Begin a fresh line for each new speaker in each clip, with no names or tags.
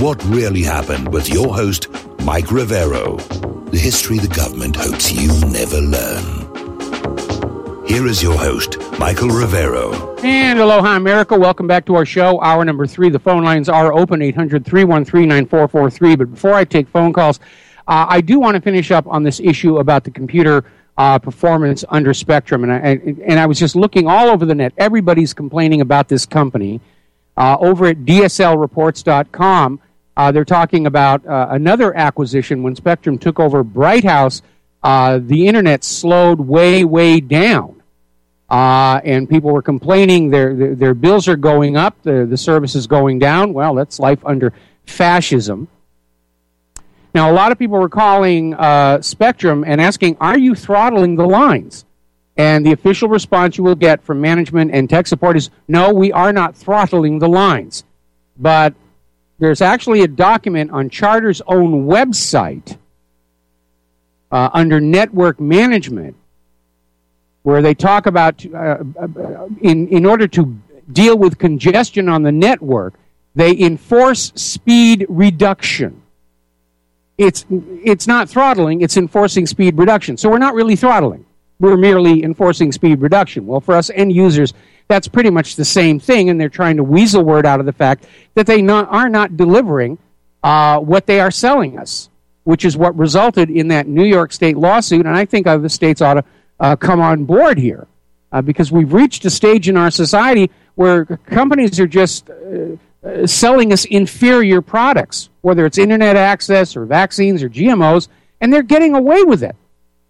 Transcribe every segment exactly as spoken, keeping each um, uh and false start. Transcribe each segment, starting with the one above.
What really happened with your host, Mike Rivero. The history the government hopes you never learn. Here is your host, Michael Rivero.
And aloha, America. Welcome back to our show. Hour number three. The phone lines are open, eight hundred, three one three, nine four four three. But before I take phone calls, uh, I do want to finish up on this issue about the computer uh, performance under Spectrum. And I, and I was just looking all over the net. Everybody's complaining about this company. Uh, over at D S L reports dot com, uh, they're talking about uh, another acquisition. When Spectrum took over Bright House, uh, the internet slowed way, way down. Uh, and people were complaining their, their their bills are going up, the, the service is going down. Well, that's life under fascism. Now, a lot of people were calling uh, Spectrum and asking, are you throttling the lines? And the official response you will get from management and tech support is, no, we are not throttling the lines. But there's actually a document on Charter's own website uh, under network management where they talk about, uh, in, in order to deal with congestion on the network, they enforce speed reduction. It's, it's not throttling, it's enforcing speed reduction. So we're not really throttling. We're merely enforcing speed reduction. Well, for us end users, that's pretty much the same thing, and they're trying to weasel word out of the fact that they not, are not delivering uh, what they are selling us, which is what resulted in that New York State lawsuit, and I think other states ought to Uh, come on board here uh, because we've reached a stage in our society where companies are just uh, uh, selling us inferior products, whether it's internet access or vaccines or G M Os, and they're getting away with it.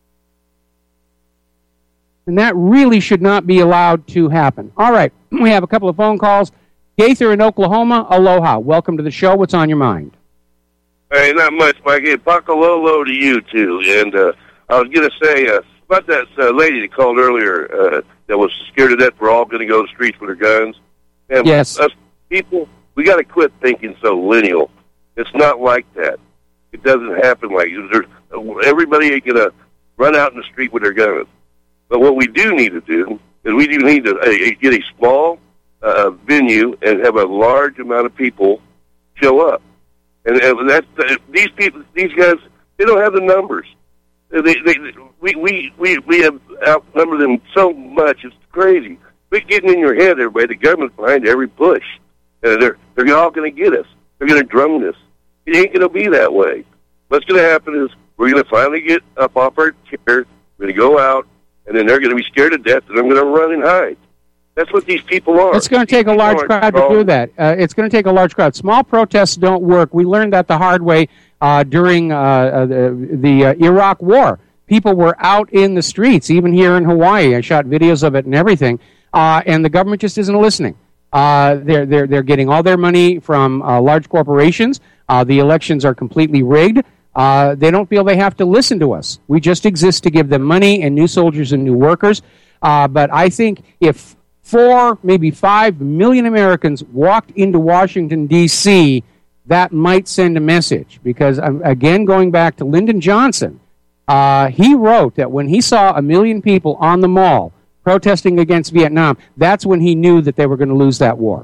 And that really should not be allowed to happen. All right, we have a couple of phone calls. Gaither in Oklahoma, aloha. Welcome to the show. What's on your mind?
Hey, not much, Mike. Hey, pakalolo to you, too. And uh, I was going to say... Uh, about that uh, lady that called earlier uh, that was scared to death we're all going to go to the streets with our guns. And
yes.
Us people, we got to quit thinking so lineal. It's not like that. It doesn't happen like that. Everybody ain't going to run out in the street with their guns. But what we do need to do is we do need to uh, get a small uh, venue and have a large amount of people show up. And, and that's, uh, these people, these guys, they don't have the numbers. They, they, we, we, we, we have outnumbered them so much, it's crazy. Quit getting in your head, everybody. The government's behind every push. Uh, they're they're all going to get us. They're going to drum this. It ain't going to be that way. What's going to happen is we're going to finally get up off our chair, we're going to go out, and then they're going to be scared to death, and I'm going to run and hide. That's what these people are.
It's going to take a large crowd to do that. Uh, it's going to take a large crowd. Small protests don't work. We learned that the hard way uh, during uh, uh, the, the uh, Iraq War. People were out in the streets, even here in Hawaii. I shot videos of it and everything, uh, and the government just isn't listening. Uh, they're they're they're getting all their money from uh, large corporations. Uh, the elections are completely rigged. Uh, they don't feel they have to listen to us. We just exist to give them money and new soldiers and new workers. Uh, but I think if four, maybe five million Americans walked into Washington, D C, that might send a message. Because, um, again, going back to Lyndon Johnson, uh, he wrote that when he saw a million people on the mall protesting against Vietnam, that's when he knew that they were going to lose that war.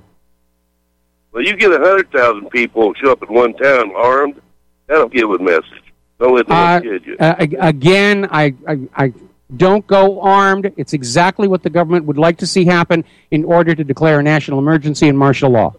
Well, you get one hundred thousand people show up in one town armed, that'll give a message. Don't let them
uh,
kid you.
Uh, again, I, I, I don't go armed. It's exactly what the government would like to see happen in order to declare a national emergency and martial law.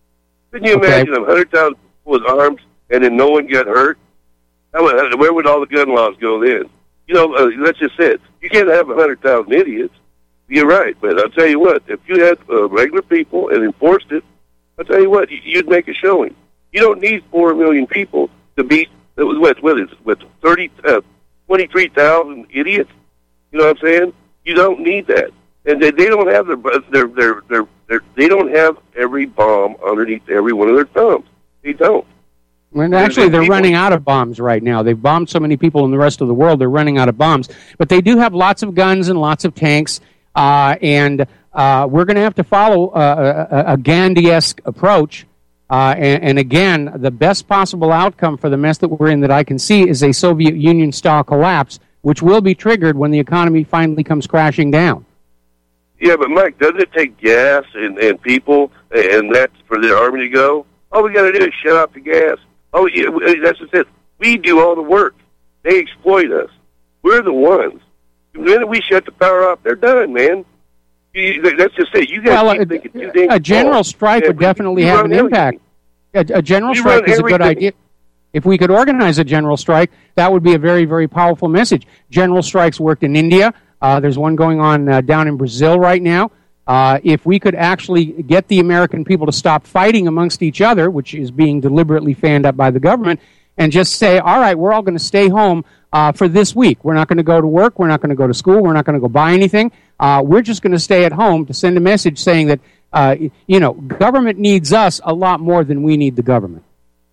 Can you
okay.
imagine if one hundred thousand people with arms and then no one got hurt? How would, where would all the gun laws go then? You know, uh, that's just it. You can't have one hundred thousand idiots. You're right, but I'll tell you what, if you had uh, regular people and enforced it, I'll tell you what, you'd make a showing. You don't need four million people to beat, what, what is it, with thirty, uh, twenty-three thousand idiots? You know what I'm saying? You don't need that. And they, they don't have their, their, their, their, their, they don't have every bomb underneath every one of their thumbs. They don't.
Well, actually, they're running out of bombs right now. They've bombed so many people in the rest of the world, they're running out of bombs. But they do have lots of guns and lots of tanks, uh, and uh, we're going to have to follow uh, a, a Gandhi-esque approach. Uh, and, and again, the best possible outcome for the mess that we're in that I can see is a Soviet Union-style collapse, which will be triggered when the economy finally comes crashing down.
Yeah, but Mike, doesn't it take gas and, and people, and that's for the army to go? All we got to do is shut off the gas. Oh, yeah, that's just it. We do all the work. They exploit us. We're the ones. The minute we shut the power off, they're done, man. You, that's just it. You guys
well,
keep
a,
thinking too dang
a general
small.
strike
yeah,
would
we,
definitely
we
have an
everything.
impact. A, a general
we
strike is a good
everything.
idea. If we could organize a general strike, that would be a very, very powerful message. General strikes worked in India. Uh, there's one going on uh, down in Brazil right now. Uh, if we could actually get the American people to stop fighting amongst each other, which is being deliberately fanned up by the government, and just say, all right, we're all going to stay home uh, for this week. We're not going to go to work. We're not going to go to school. We're not going to go buy anything. Uh, we're just going to stay at home to send a message saying that, uh, you know, government needs us a lot more than we need the government.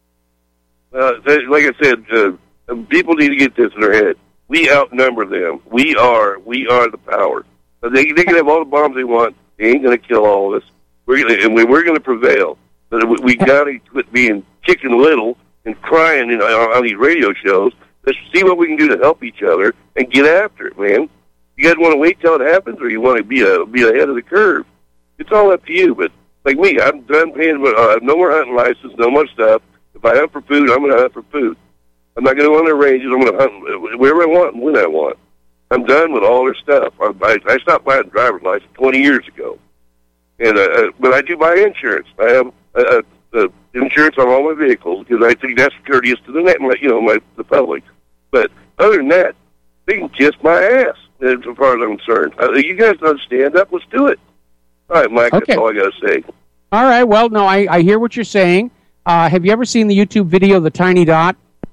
Uh, like I said, uh, people need to get this in their head. We outnumber them. We are, we are the power. They, they can have all the bombs they want. They ain't going to kill all of us. We're gonna, and we're going to prevail. But we, we got to quit being chicken little and crying, you know, on, on these radio shows. Let's see what we can do to help each other and get after it, man. You guys want to wait till it happens, or you want to be a, be ahead of the curve? It's all up to you. But like me, I'm done paying. Uh, no more hunting license, no more stuff. If I hunt for food, I'm going to hunt for food. I'm not going to go on their ranges. I'm going to hunt wherever I want and when I want. I'm done with all their stuff. I, I, I stopped buying a driver's license twenty years ago. And uh, but I do buy insurance. I have uh, uh, insurance on all my vehicles because I think that's courteous to the net, you know, my the public. But other than that, they can kiss my ass as far as I'm concerned. Uh, you guys don't stand up. Let's do it. All right, Mike.
Okay.
That's all I got to say.
All right. Well, no, I, I hear what you're saying. Uh, have you ever seen the YouTube video, The Tiny Dot?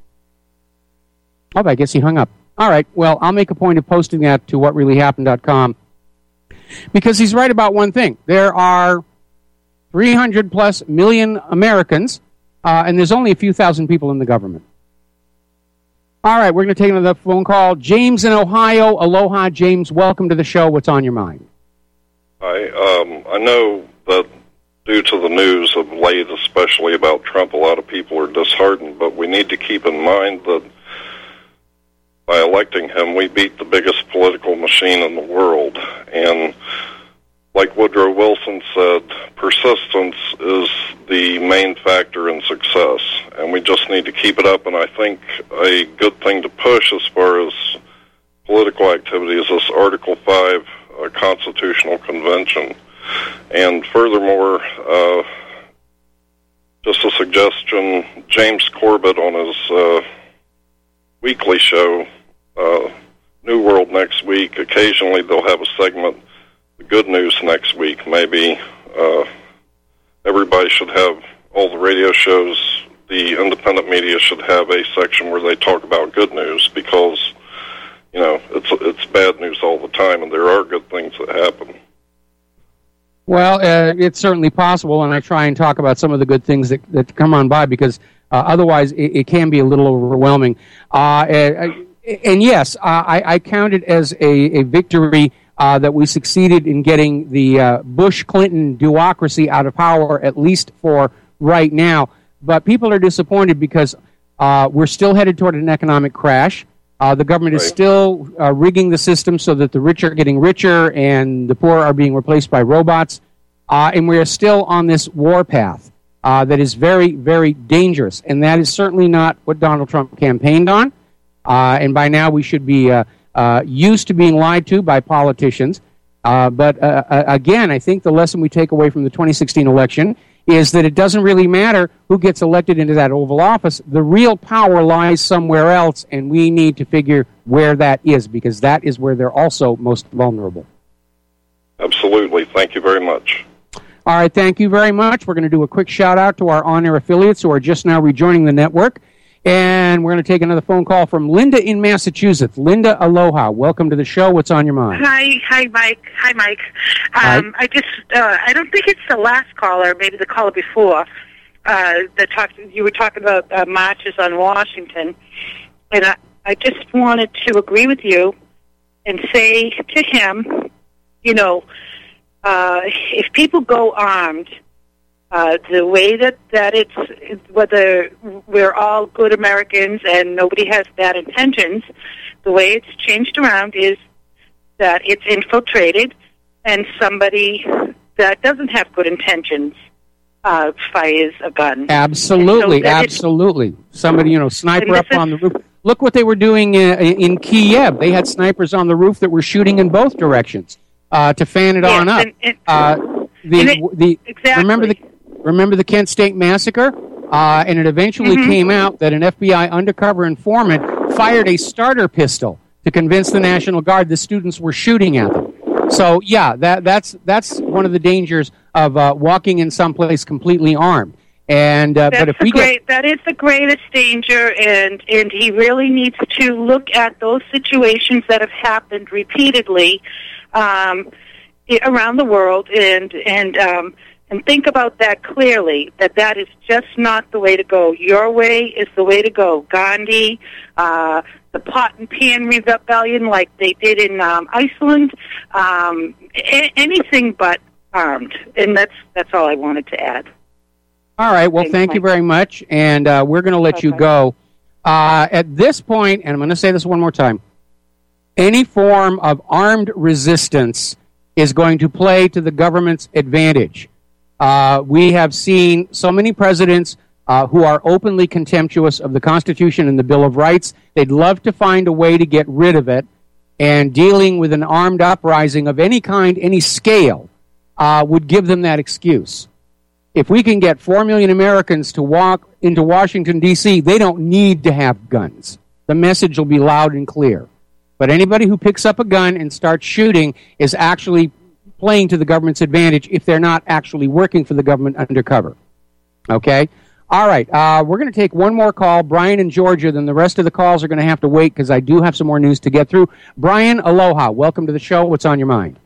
Oh, I guess he hung up. All right. Well, I'll make a point of posting that to what really happened dot com because he's right about one thing. There are three hundred plus million Americans, uh, and there's only a few thousand people in the government. All right. We're going to take another phone call. James in Ohio. Aloha, James. Welcome to the show. What's on your mind?
Hi. Um, I know that due to the news of late, especially about Trump, a lot of people are disheartened, but we need to keep in mind that by electing him, we beat the biggest political machine in the world. And like Woodrow Wilson said, persistence is the main factor in success. And we just need to keep it up. And I think a good thing to push as far as political activity is this Article five uh, Constitutional Convention. And furthermore, uh, just a suggestion, James Corbett on his uh, weekly show, uh, New World Next Week, occasionally they'll have a segment, The Good News Next Week. Maybe uh, everybody should have, all the radio shows, the independent media should have a section where they talk about good news because, you know, it's it's bad news all the time, and there are good things that happen.
Well, uh, it's certainly possible, and I try and talk about some of the good things that, that come on by because uh, otherwise it, it can be a little overwhelming. Uh, and, and yes, uh, I, I count it as a, a victory uh, that we succeeded in getting the uh, Bush-Clinton duocracy out of power, at least for right now. But people are disappointed because uh, we're still headed toward an economic crash. Uh, the government
right.
is still uh, rigging the system so that the rich are getting richer and the poor are being replaced by robots. Uh, and we are still on this war path uh, that is very, very dangerous. And that is certainly not what Donald Trump campaigned on. Uh, and by now we should be uh, uh, used to being lied to by politicians. Uh, but uh, uh, again, I think the lesson we take away from the twenty sixteen election is that it doesn't really matter who gets elected into that Oval Office. The real power lies somewhere else, and we need to figure where that is, because that is where they're also most vulnerable.
Absolutely. Thank you very much.
All right, thank you very much. We're going to do a quick shout-out to our on-air affiliates who are just now rejoining the network. And we're going to take another phone call from Linda in Massachusetts. Linda, aloha. Welcome to the show. What's on your mind?
Hi, hi, Mike. Hi, Mike. Um,
hi.
I just, uh, I don't think it's the last caller, maybe the caller before, uh, that talked. You were talking about uh, marches on Washington, and I, I just wanted to agree with you and say to him, you know, uh, if people go armed, Uh, the way that, that it's, whether we're all good Americans and nobody has bad intentions, the way it's changed around is that it's infiltrated and somebody that doesn't have good intentions uh, fires a gun.
Absolutely,
so
absolutely. Somebody, you know, sniper up
is,
on the roof. Look what they were doing in, in Kiev. They had snipers on the roof that were shooting in both directions uh, to fan it
yes,
on up.
And, and,
uh, the,
and it,
the,
exactly.
Remember the remember the Kent State massacre? Uh, and it eventually
mm-hmm.
came out that an F B I undercover informant fired a starter pistol to convince the National Guard the students were shooting at them. So, yeah, that, that's that's one of the dangers of uh, walking in someplace completely armed. And uh,
that's
but if we
great,
get
that is the greatest danger, and and he really needs to look at those situations that have happened repeatedly um, around the world, and and. Um, And think about that clearly, that that is just not the way to go. Your way is the way to go. Gandhi, uh, the pot and pan rebellion like they did in um, Iceland, um, a- anything but armed. And that's that's all I wanted to add.
All right. Well,
Thanks,
thank you
Mike.
very much. And uh, we're going to let
Okay.
you go. Uh, at this point, and I'm going to say this one more time, any form of armed resistance is going to play to the government's advantage. Uh, we have seen so many presidents uh, who are openly contemptuous of the Constitution and the Bill of Rights. They'd love to find a way to get rid of it, and dealing with an armed uprising of any kind, any scale, uh, would give them that excuse. If we can get four million Americans to walk into Washington, D C, they don't need to have guns. The message will be loud and clear. But anybody who picks up a gun and starts shooting is actually playing to the government's advantage if they're not actually working for the government undercover. Okay? All right. Uh, we're going to take one more call, Brian in Georgia. Then the rest of the calls are going to have to wait because I do have some more news to get through. Brian, aloha. Welcome to the show. What's on your mind?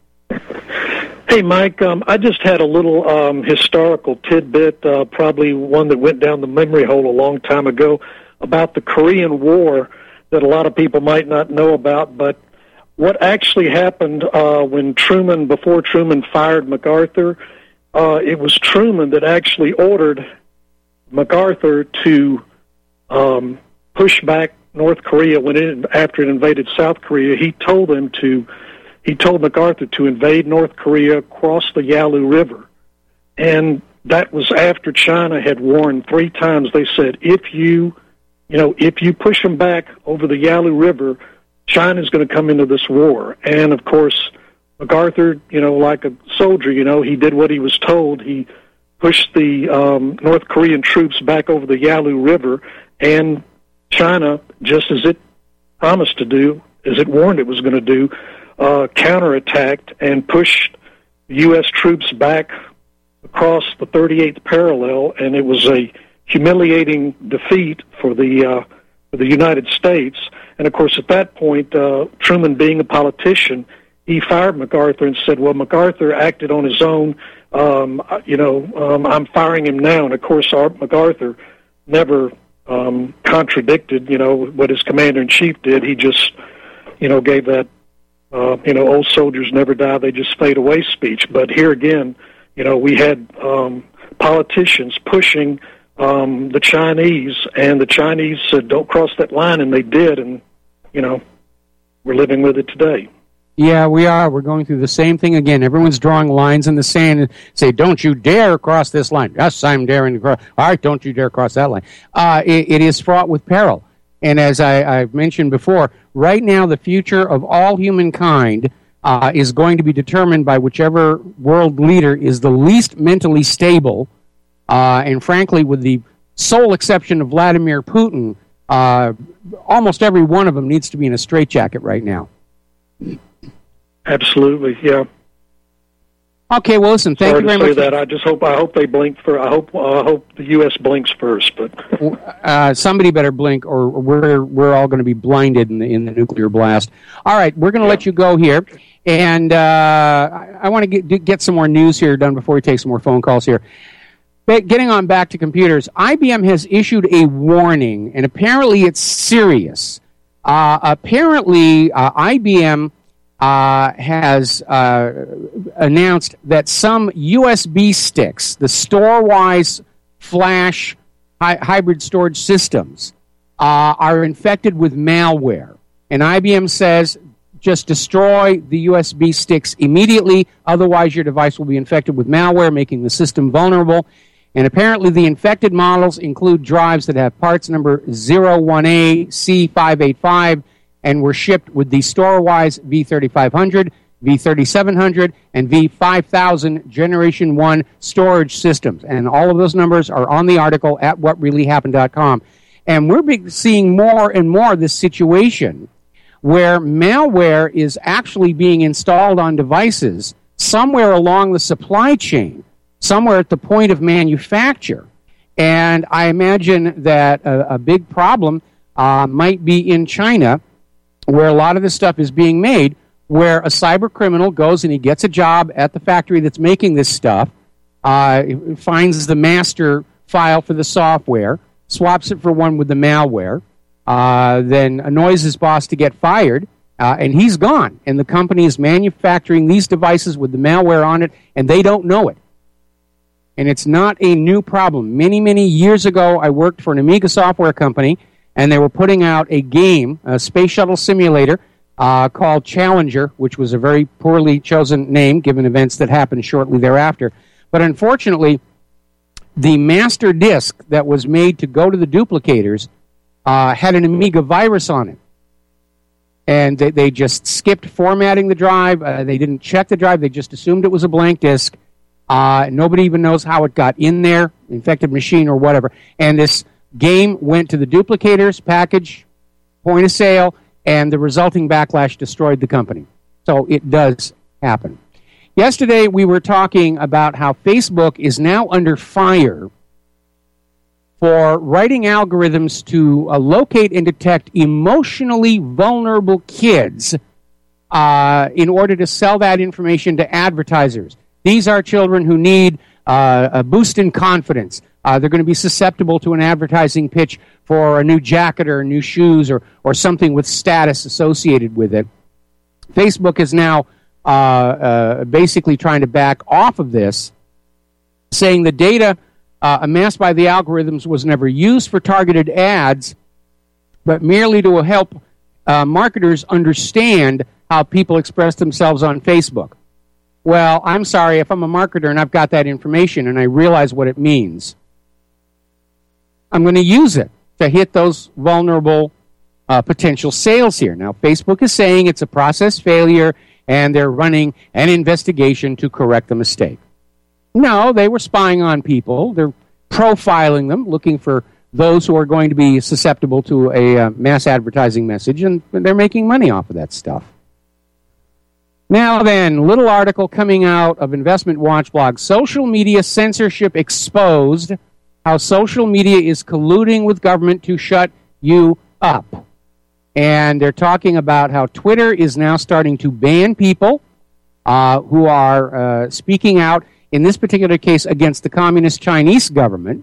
Hey, Mike. Um, I just had a little um, historical tidbit, uh, probably one that went down the memory hole a long time ago, about the Korean War that a lot of people might not know about, but what actually happened uh, when Truman, before Truman fired MacArthur, uh, it was Truman that actually ordered MacArthur to um, push back North Korea when it, after it invaded South Korea. He told them to, he told MacArthur to invade North Korea, cross the Yalu River, and that was after China had warned three times. They said, if you, you know, if you push them back over the Yalu River, China's going to come into this war. And, of course, MacArthur, you know, like a soldier, you know, he did what he was told. He pushed the um, North Korean troops back over the Yalu River, and China, just as it promised to do, as it warned it was going to do, uh, counterattacked and pushed U S troops back across the thirty-eighth parallel, and it was a humiliating defeat for the uh, for the United States. And, of course, at that point, uh, Truman, being a politician, he fired MacArthur and said, well, MacArthur acted on his own. Um, you know, um, I'm firing him now. And, of course, our, MacArthur never um, contradicted, you know, what his commander-in-chief did. He just, you know, gave that, uh, you know, old soldiers never die, they just fade away speech. But here again, you know, we had um, politicians pushing um, the Chinese, and the Chinese said, don't cross that line, and they did, and, you know, we're living with it today.
Yeah, we are. We're going through the same thing again. Everyone's drawing lines in the sand and say, don't you dare cross this line. Yes, I'm daring to cross. All right, don't you dare cross that line. Uh, it, it is fraught with peril. And as I, I've mentioned before, right now the future of all humankind uh, is going to be determined by whichever world leader is the least mentally stable. Uh, and frankly, with the sole exception of Vladimir Putin, uh, almost every one of them needs to be in a straitjacket right now.
Absolutely, yeah.
Okay, well, listen. Thank
Sorry
you very
to say
much.
That I just hope I hope they blink for. I hope uh, I hope the U S blinks first, but
uh, somebody better blink, or we're we're all going to be blinded in the in the nuclear blast. All right, we're going to yeah. let you go here, and uh, I, I want to get get some more news here done before we take some more phone calls here. But getting on back to computers, I B M has issued a warning, and apparently it's serious. Uh, apparently, uh, I B M. Uh, has uh, announced that some U S B sticks, the store-wise flash hi- hybrid storage systems, uh, are infected with malware. And I B M says, just destroy the U S B sticks immediately, otherwise your device will be infected with malware, making the system vulnerable. And apparently the infected models include drives that have parts number zero one A C five eight five and were shipped with the StoreWise V thirty-five hundred, V thirty-seven hundred, and V five thousand Generation one storage systems. And all of those numbers are on the article at what really happened dot com. And we're be- seeing more and more of this situation where malware is actually being installed on devices somewhere along the supply chain, somewhere at the point of manufacture. And I imagine that a, a big problem uh, might be in China, where a lot of this stuff is being made, where a cyber criminal goes and he gets a job at the factory that's making this stuff, uh, finds the master file for the software, swaps it for one with the malware, uh, then annoys his boss to get fired, uh, and he's gone. And the company is manufacturing these devices with the malware on it, and they don't know it. And it's not a new problem. Many, many years ago, I worked for an Amiga software company, and they were putting out a game, a space shuttle simulator, uh, called Challenger, which was a very poorly chosen name given events that happened shortly thereafter. But unfortunately, the master disk that was made to go to the duplicators uh, had an Amiga virus on it. And they, they just skipped formatting the drive. Uh, they didn't check the drive. They just assumed it was a blank disk. Uh, nobody even knows how it got in there, infected machine or whatever. And this game went to the duplicators, package, point of sale, and the resulting backlash destroyed the company. So it does happen. Yesterday, we were talking about how Facebook is now under fire for writing algorithms to uh, locate and detect emotionally vulnerable kids uh, in order to sell that information to advertisers. These are children who need uh, a boost in confidence. Uh, they're going to be susceptible to an advertising pitch for a new jacket or new shoes or, or something with status associated with it. Facebook is now uh, uh, basically trying to back off of this, saying the data uh, amassed by the algorithms was never used for targeted ads, but merely to help uh, marketers understand how people express themselves on Facebook. Well, I'm sorry, if I'm a marketer and I've got that information and I realize what it means, I'm going to use it to hit those vulnerable uh, potential sales here. Now, Facebook is saying it's a process failure and they're running an investigation to correct the mistake. No, they were spying on people. They're profiling them, looking for those who are going to be susceptible to a uh, mass advertising message, and they're making money off of that stuff. Now then, little article coming out of Investment Watch blog, Social Media Censorship Exposed, how social media is colluding with government to shut you up. And they're talking about how Twitter is now starting to ban people uh, who are uh, speaking out, in this particular case, against the communist Chinese government.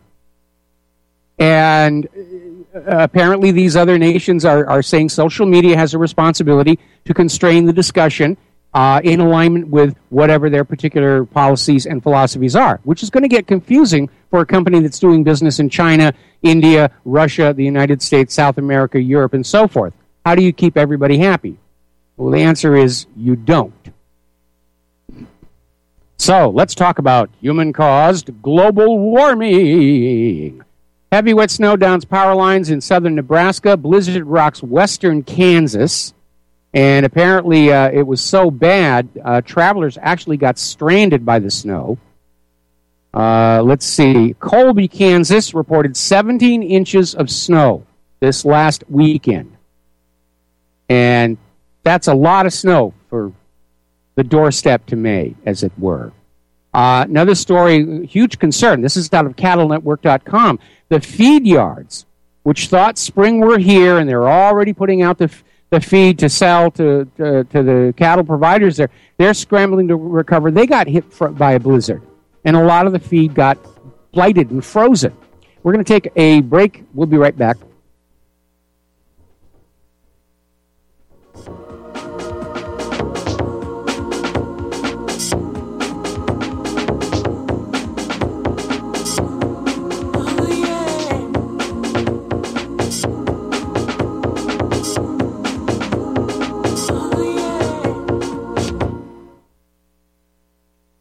And uh, apparently these other nations are, are saying social media has a responsibility to constrain the discussion Uh, in alignment with whatever their particular policies and philosophies are, which is going to get confusing for a company that's doing business in China, India, Russia, the United States, South America, Europe, and so forth. How do you keep everybody happy? Well, the answer is you don't. So, let's talk about human-caused global warming. Heavy wet snow downs power lines in southern Nebraska. Blizzard rocks western Kansas. And apparently uh, it was so bad, uh, travelers actually got stranded by the snow. Uh, let's see. Colby, Kansas reported seventeen inches of snow this last weekend. And that's a lot of snow for the doorstep to May, as it were. Uh, another story, huge concern. This is out of cattle network dot com. The feed yards, which thought spring were here, and they're already putting out the the feed to sell to, to to the cattle providers there, they're scrambling to recover. They got hit fr- by a blizzard, and a lot of the feed got blighted and frozen. We're going to take a break. We'll be right back.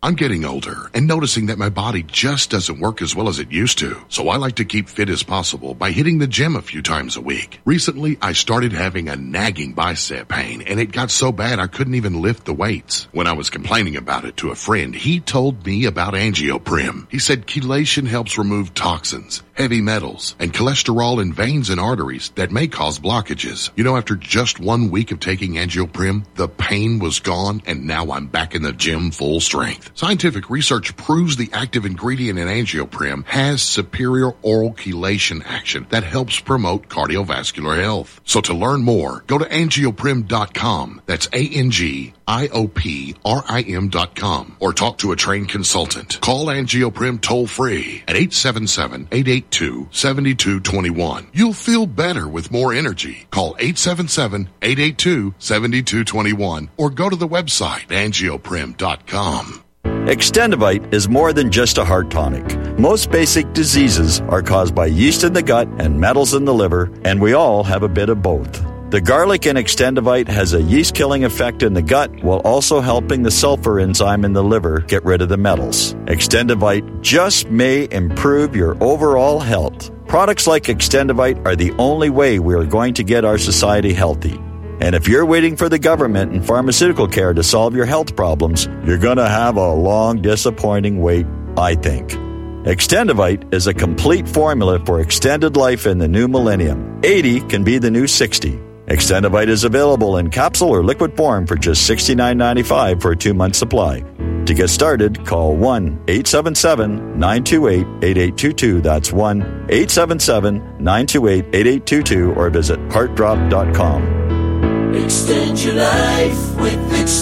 I'm getting older and noticing that my body just doesn't work as well as it used to. So I like to keep fit as possible by hitting the gym a few times a week. Recently, I started having a nagging bicep pain, and it got so bad I couldn't even lift the weights. When I was complaining about it to a friend, he told me about Angioprim. He said chelation helps remove toxins, heavy metals, and cholesterol in veins and arteries that may cause blockages. You know, after just one week of taking Angioprim, the pain was gone, and now I'm back in the gym full strength. Scientific research proves the active ingredient in Angioprim has superior oral chelation action that helps promote cardiovascular health. So to learn more, go to angioprim dot com. That's A N G I O P R I M dot com. Or talk to a trained consultant. Call Angioprim toll free at eight seven seven, eight eight two, seven two two one. You'll feel better with more energy. Call eight seven seven, eight eight two, seven two two one or go to the website angioprim dot com.
Extendivite is more than just a heart tonic. Most basic diseases are caused by yeast in the gut and metals in the liver, and we all have a bit of both. The garlic in Extendivite has a yeast-killing effect in the gut while also helping the sulfur enzyme in the liver get rid of the metals. Extendivite just may improve your overall health. Products like Extendivite are the only way we are going to get our society healthy. And if you're waiting for the government and pharmaceutical care to solve your health problems, you're going to have a long, disappointing wait, I think. Extendivite is a complete formula for extended life in the new millennium. eighty can be the new sixty. Extendivite is available in capsule or liquid form for just sixty-nine ninety-five for a two-month supply. To get started, call one eight seven seven, nine two eight, eight eight two two. That's one eight seven seven, nine two eight, eight eight two two or visit heart drop dot com.
Extend your life with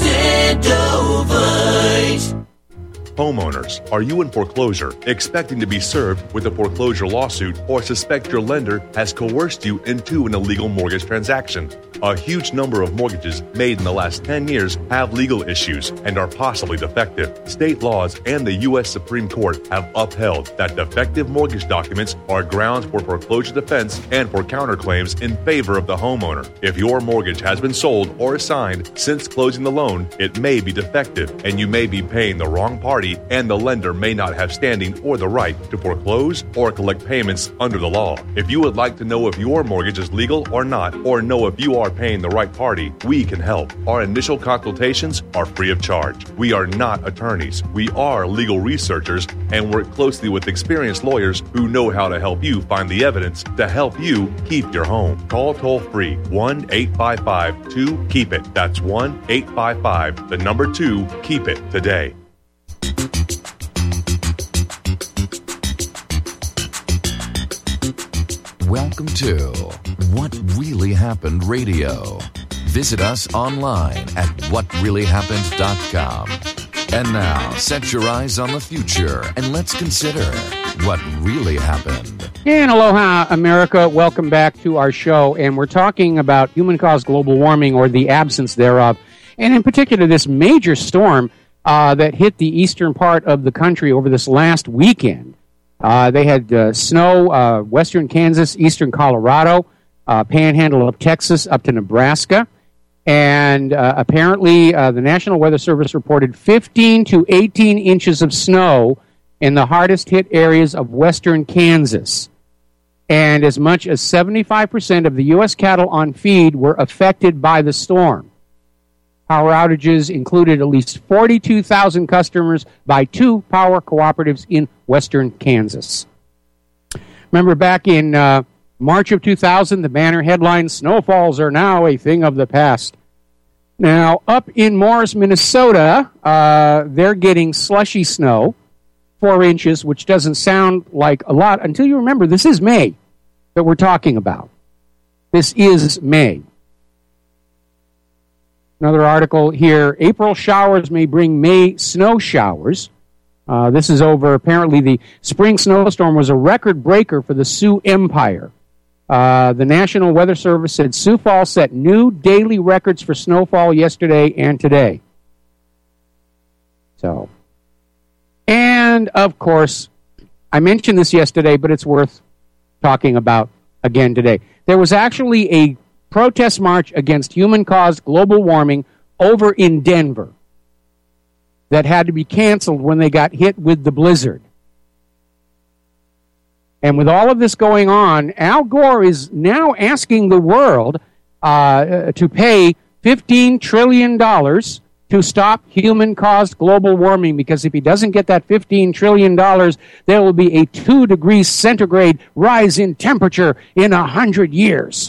Extendovite.
Homeowners, are you in foreclosure, expecting to be served with a foreclosure lawsuit, or suspect your lender has coerced you into an illegal mortgage transaction? A huge number of mortgages made in the last ten years have legal issues and are possibly defective. State laws and the U S Supreme Court have upheld that defective mortgage documents are grounds for foreclosure defense and for counterclaims in favor of the homeowner. If your mortgage has been sold or assigned since closing the loan, it may be defective and you may be paying the wrong party, and the lender may not have standing or the right to foreclose or collect payments under the law. If you would like to know if your mortgage is legal or not, or know if you are paying the right party, we can help. Our initial consultations are free of charge. We are not attorneys. We are legal researchers and work closely with experienced lawyers who know how to help you find the evidence to help you keep your home. Call toll free one eight five five, two, keep it. That's one eight five five, the number two, keep it today.
Welcome to What Really Happened Radio. Visit us online at what really happened dot com. And now, set your eyes on the future and let's consider what really happened.
And aloha, America. Welcome back to our show. And we're talking about human-caused global warming, or the absence thereof. And in particular, this major storm uh, that hit the eastern part of the country over this last weekend. Uh, they had uh, snow, uh, western Kansas, eastern Colorado, uh, panhandle of Texas up to Nebraska. And uh, apparently uh, the National Weather Service reported fifteen to eighteen inches of snow in the hardest hit areas of western Kansas. And as much as seventy-five percent of the U S cattle on feed were affected by the storm. Power outages included at least forty-two thousand customers by two power cooperatives in western Kansas. Remember back in uh, March of two thousand, the banner headline, "Snowfalls are now a thing of the past." Now, up in Morris, Minnesota, uh, they're getting slushy snow, four inches, which doesn't sound like a lot until you remember this is May that we're talking about. This is May. Another article here, April showers may bring May snow showers. Uh, this is over, apparently the spring snowstorm was a record breaker for the Sioux Empire. Uh, the National Weather Service said Sioux Falls set new daily records for snowfall yesterday and today. So, and of course, I mentioned this yesterday, but it's worth talking about again today. There was actually a protest march against human-caused global warming over in Denver. that had to be canceled when they got hit with the blizzard. And with all of this going on, Al Gore is now asking the world uh, to pay fifteen trillion dollars to stop human-caused global warming, because if he doesn't get that fifteen trillion dollars, there will be a two degrees centigrade rise in temperature in one hundred years.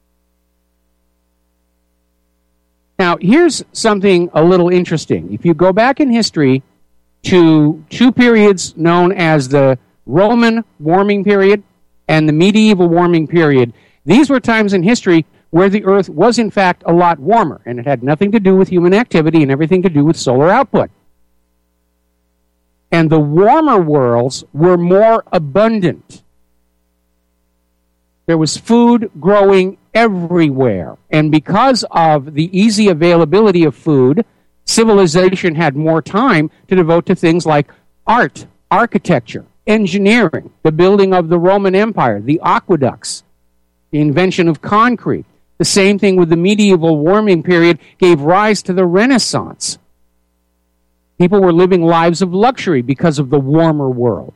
Now, here's something a little interesting. If you go back in history to two periods known as the Roman warming period and the medieval warming period, these were times in history where the Earth was, in fact, a lot warmer, and it had nothing to do with human activity and everything to do with solar output. And the warmer worlds were more abundant. There was food growing everywhere, and because of the easy availability of food, civilization had more time to devote to things like art, architecture, engineering, the building of the Roman Empire, the aqueducts, the invention of concrete. The same thing with the medieval warming period gave rise to the Renaissance. People were living lives of luxury because of the warmer world.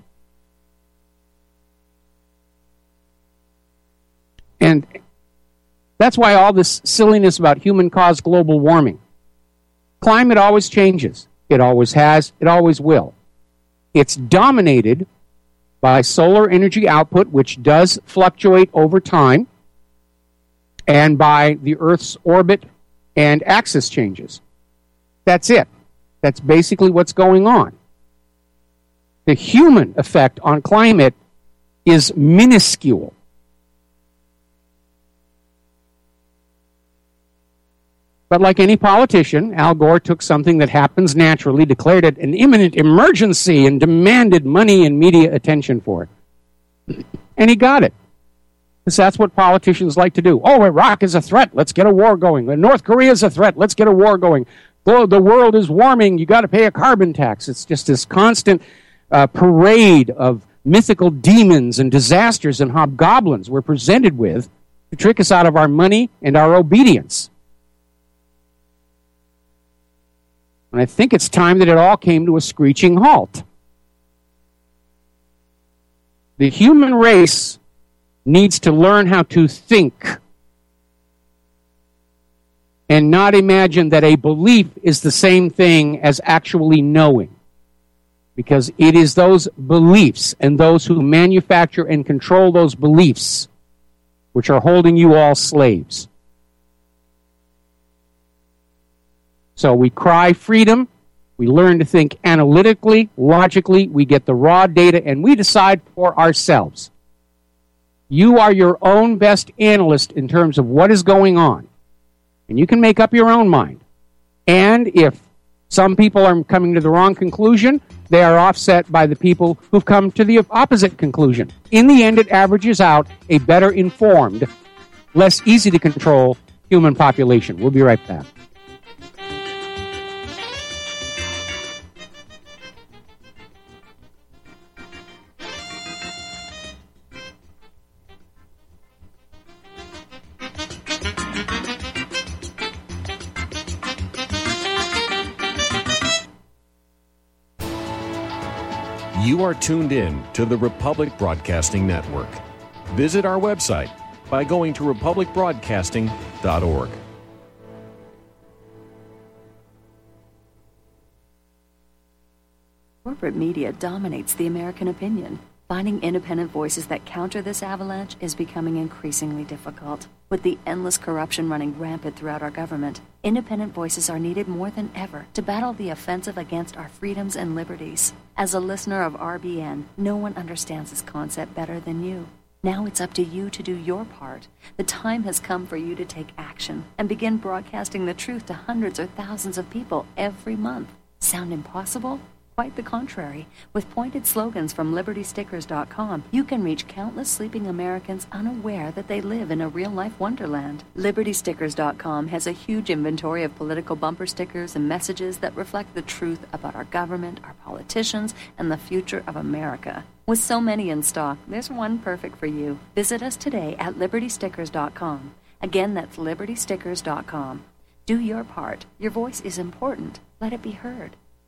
And that's why all this silliness about human-caused global warming. Climate always changes. It always has. It always will. It's dominated by solar energy output, which does fluctuate over time, and by the Earth's orbit and axis changes. That's it. That's basically what's going on. The human effect on climate is minuscule. But like any politician, Al Gore took something that happens naturally, declared it an imminent emergency, and demanded money and media attention for it. And he got it. Because that's what politicians like to do. Oh, Iraq is a threat. Let's get a war going. North Korea is a threat. Let's get a war going. Oh, the world is warming. You got to pay a carbon tax. It's just this constant uh, parade of mythical demons and disasters and hobgoblins we're presented with to trick us out of our money and our obedience. And I think it's time that it all came to a screeching halt. The human race needs to learn how to think and not imagine that a belief is the same thing as actually knowing. Because it is those beliefs and those who manufacture and control those beliefs which are holding you all slaves. So we cry freedom, we learn to think analytically, logically, we get the raw data, and we decide for ourselves. You are your own best analyst in terms of what is going on. And you can make up your own mind. And if some people are coming to the wrong conclusion, they are offset by the people who've come to the opposite conclusion. In the end, it averages out a better informed, less easy to control human population. We'll be right back.
You are tuned in to the Republic Broadcasting Network. Visit our website by going to republic broadcasting dot org.
Corporate media dominates the American opinion. Finding independent voices that counter this avalanche is becoming increasingly difficult. With the endless corruption running rampant throughout our government, independent voices are needed more than ever to battle the offensive against our freedoms and liberties. As a listener of R B N, no one understands this concept better than you. Now it's up to you to do your part. The time has come for you to take action and begin broadcasting the truth to hundreds or thousands of people every month. Sound impossible? Quite the contrary. With pointed slogans from liberty stickers dot com, you can reach countless sleeping Americans unaware that they live in a real-life wonderland. liberty stickers dot com has a huge inventory of political bumper stickers and messages that reflect the truth about our government, our politicians, and the future of America. With so many in stock, there's one perfect for you. Visit us today at liberty stickers dot com. Again, that's liberty stickers dot com. Do your part. Your voice is important. Let it be heard.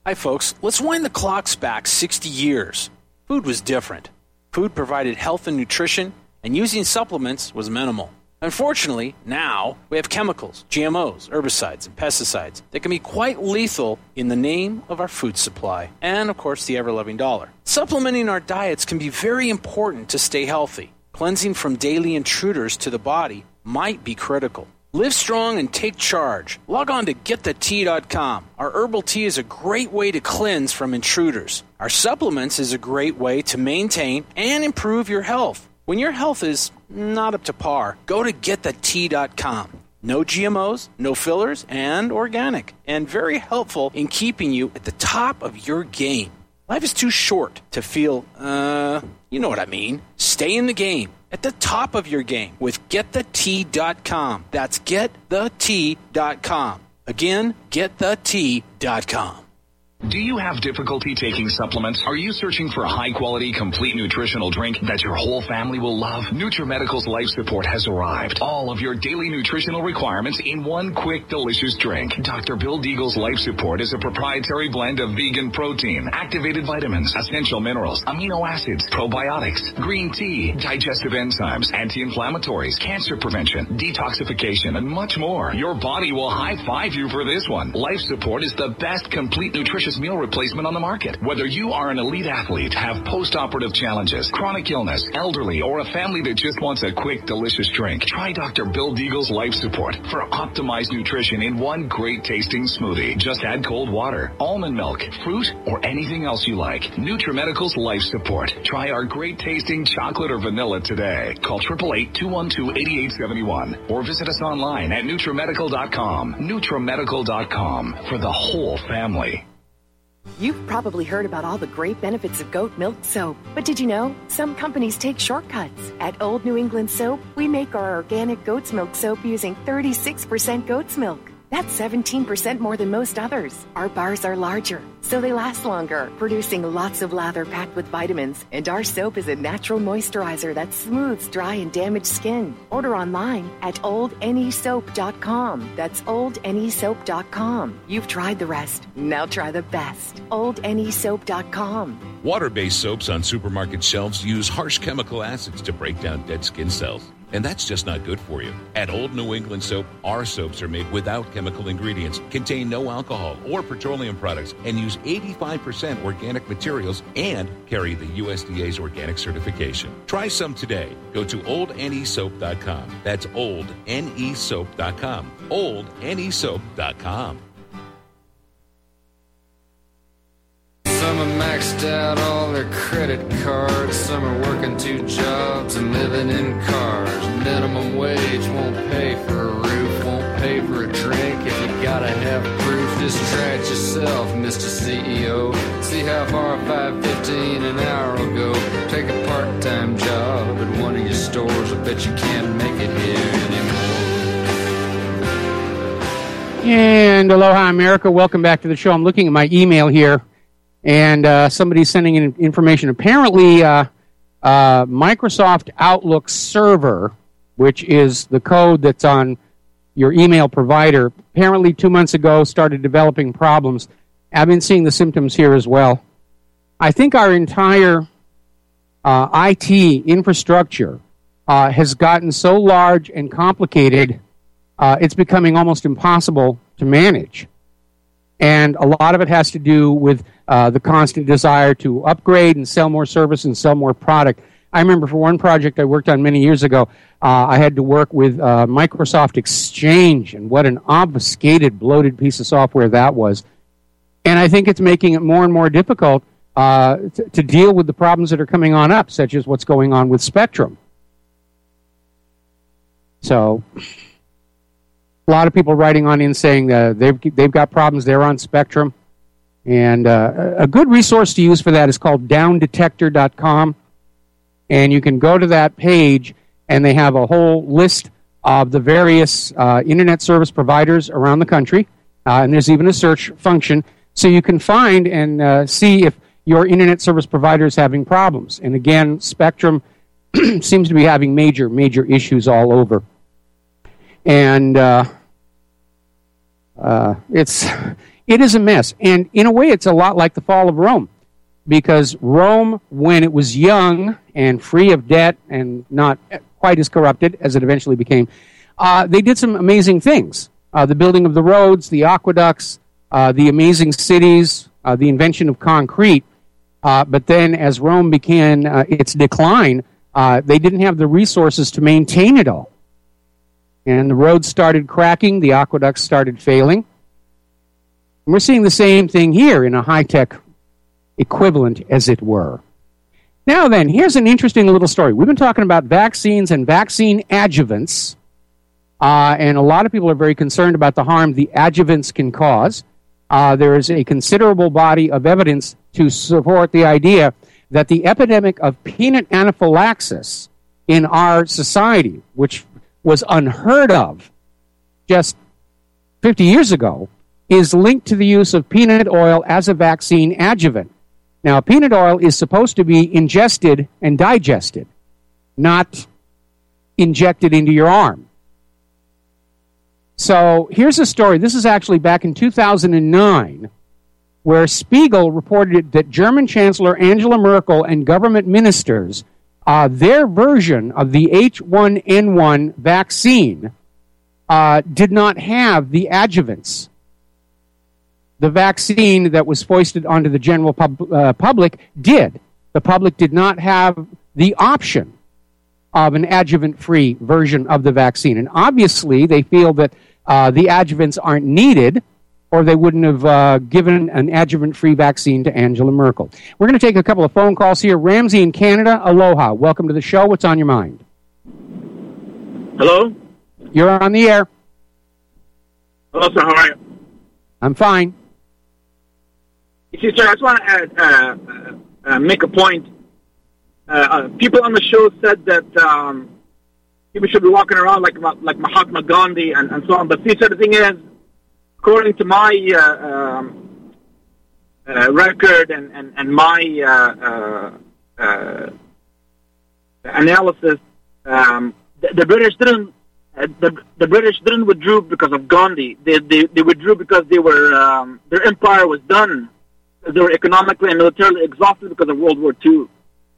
Hi, folks. Let's wind the clocks back sixty years. Food was different. Food provided health and nutrition, and using supplements was minimal. Unfortunately, now we have chemicals, G M Os, herbicides, and pesticides that can be quite lethal in the name of our food supply and, of course, the ever-loving dollar. Supplementing our diets can be very important to stay healthy. Cleansing from daily intruders to the body might be critical. Live strong and take charge. Log on to get the tea dot com. Our herbal tea is a great way to cleanse from intruders. Our supplements is a great way to maintain and improve your health. When your health is not up to par, go to get the tea dot com. No G M Os, no fillers, and organic. And very helpful in keeping you at the top of your game. Life is too short to feel, uh, you know what I mean. Stay in the game. At the top of your game with get the tea dot com. That's get the tea dot com. Again, get the tea dot com.
Do you have difficulty taking supplements? Are you searching for a high-quality, complete nutritional drink that your whole family will love? NutriMedical's Life Support has arrived. All of your daily nutritional requirements in one quick, delicious drink. Doctor Bill Deagle's Life Support is a proprietary blend of vegan protein, activated vitamins, essential minerals, amino acids, probiotics, green tea, digestive enzymes, anti-inflammatories, cancer prevention, detoxification, and much more. Your body will high-five you for this one. Life Support is the best complete nutrition meal replacement on the market. Whether you are an elite athlete, have post-operative challenges, chronic illness, elderly, or a family that just wants a quick, delicious drink, try Doctor Bill Deagle's Life Support for optimized nutrition in one great tasting smoothie. Just add cold water, almond milk, fruit, or anything else you like. NutriMedical's Life Support. Try our great tasting chocolate or vanilla today. Call eight eight eight, two one two, eight eight seven one or visit us online at NutriMedical dot com. NutriMedical dot com for the whole family.
You've probably heard about all the great benefits of goat milk soap, but did you know some companies take shortcuts? At Old New England Soap, we make our organic goat's milk soap using thirty-six percent goat's milk. That's seventeen percent more than most others. Our bars are larger, so they last longer, producing lots of lather packed with vitamins. And our soap is a natural moisturizer that smooths dry and damaged skin. Order online at old n e soap dot com. That's old n e soap dot com. You've tried the rest. Now try the best. old n e soap dot com.
Water-based soaps on supermarket shelves use harsh chemical acids to break down dead skin cells. And that's just not good for you. At Old New England Soap, our soaps are made without chemical ingredients, contain no alcohol or petroleum products, and use eighty-five percent organic materials and carry the U S D A's organic certification. Try some today. Go to old n e soap dot com. That's old n e soap dot com. old n e soap dot com.
Some are maxed out all their credit cards. Some are working two jobs and living in cars. Minimum wage won't pay for a roof, won't pay for a drink. If you gotta have proof, just try it yourself, Mister C E O. See how far five fifteen an hour will go. Take a part-time job at one of your stores. I bet you can't make it here anymore.
And aloha, America. Welcome back to the show. I'm looking at my email here. And uh, somebody's sending in information. Apparently, uh, uh, Microsoft Outlook Server, which is the code that's on your email provider, apparently two months ago started developing problems. I've been seeing the symptoms here as well. I think our entire uh, I T infrastructure uh, has gotten so large and complicated, uh, it's becoming almost impossible to manage. And a lot of it has to do with uh, the constant desire to upgrade and sell more service and sell more product. I remember for one project I worked on many years ago, uh, I had to work with uh, Microsoft Exchange, and what an obfuscated, bloated piece of software that was. And I think it's making it more and more difficult uh, to, to deal with the problems that are coming on up, such as what's going on with Spectrum. So a lot of people writing on in saying uh, they've they've got problems there on Spectrum. And uh, a good resource to use for that is called down detector dot com. And you can go to that page, and they have a whole list of the various uh, internet service providers around the country. Uh, and there's even a search function. So you can find and uh, see if your internet service provider is having problems. And again, Spectrum seems to be having major, major issues all over. And uh, uh, it's It is a mess. And in a way, it's a lot like the fall of Rome, because Rome, when it was young and free of debt and not quite as corrupted as it eventually became, uh, they did some amazing things. Uh, the building of the roads, the aqueducts, uh, the amazing cities, uh, the invention of concrete. Uh, but then as Rome began uh, its decline, uh, they didn't have the resources to maintain it all. And the roads started cracking, the aqueducts started failing. And we're seeing the same thing here in a high-tech equivalent, as it were. Now then, here's an interesting little story. We've been talking about vaccines and vaccine adjuvants, uh, and a lot of people are very concerned about the harm the adjuvants can cause. Uh, there is a considerable body of evidence to support the idea that the epidemic of peanut anaphylaxis in our society, which was unheard of just fifty years ago, is linked to the use of peanut oil as a vaccine adjuvant. Now, peanut oil is supposed to be ingested and digested, not injected into your arm. So here's a story. This is actually back in two thousand nine, where Spiegel reported that German Chancellor Angela Merkel and government ministers, uh, their version of the H one N one vaccine uh, did not have the adjuvants. The vaccine that was foisted onto the general pub, uh, public did. The public did not have the option of an adjuvant-free version of the vaccine. And obviously, they feel that uh, the adjuvants aren't needed, or they wouldn't have uh, given an adjuvant-free vaccine to Angela Merkel. We're going to take a couple of phone calls here. Ramsey in Canada, aloha. Welcome to the show. What's on your mind?
Hello?
You're on the air.
Hello, sir. How are you?
I'm fine.
You see, sir, I just want to add, uh, uh, make a point. Uh, uh, people on the show said that um, people should be walking around like like Mahatma Gandhi and, and so on. But see, sir, the thing is, according to my uh, um, uh, record and, and, and my uh, uh, uh, analysis, um, the, the British didn't uh, the the British didn't withdraw because of Gandhi. They they, they withdrew because they were um, their empire was done. They were economically and militarily exhausted because of World War Two.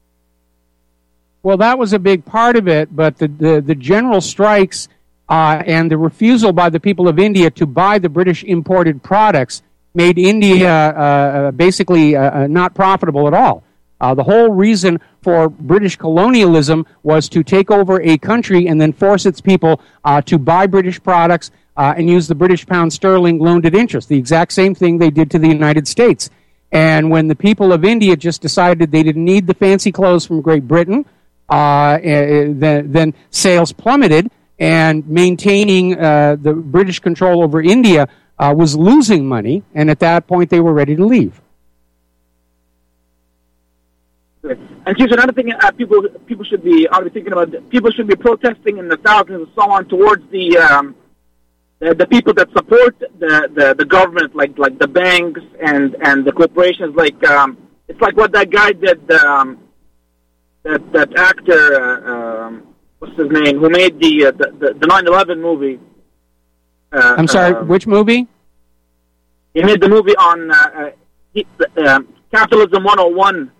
Well, that was a big part of it, but the, the, the general strikes uh, and the refusal by the people of India to buy the British imported products made India uh, basically uh, not profitable at all. Uh, the whole reason for British colonialism was to take over a country and then force its people uh, to buy British products uh, and use the British pound sterling loaned at interest, the exact same thing they did to the United States. And when the people of India just decided they didn't need the fancy clothes from Great Britain, uh, then, then sales plummeted, and maintaining uh, the British control over India uh, was losing money, and at that point they were ready to leave.
And here's another thing: uh, people people should be ought to be thinking about. People should be protesting in the thousands and so on towards the. Um, The, the people that support the, the, the government, like like the banks and, and the corporations, like um, it's like what that guy did, um, that that actor, uh, um, what's his name, who made the uh, the, the nine eleven movie. Uh,
I'm sorry,
uh,
which movie?
He made the movie on uh, uh, he, uh, Capitalism one oh one.